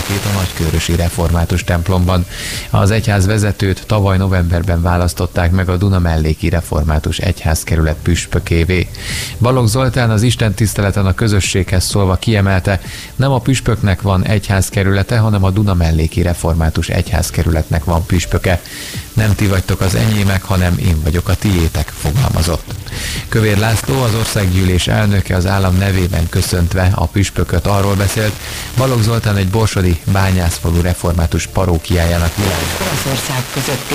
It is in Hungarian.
püspökét a nagykőrösi református templomban. Az egyház vezetőt tavaly novemberben választották meg a Dunamelléki Református Egyházkerület püspökévé. Balogh Zoltán az istentiszteleten a közösséghez szólva kiemelte, nem a püspöknek van egyházkerülete, hanem a Dunamelléki Református Egyházkerületnek van püspöke. Nem ti vagytok az enyémek, hanem én vagyok a tiétek, fogalmazott. Kövér László, az országgyűlés elnöke, az állam nevében köszöntve a püspököt arról beszélt, Balogh Zoltán egy borsodi Bányászfalu református parókiájának világos. Az ország közötti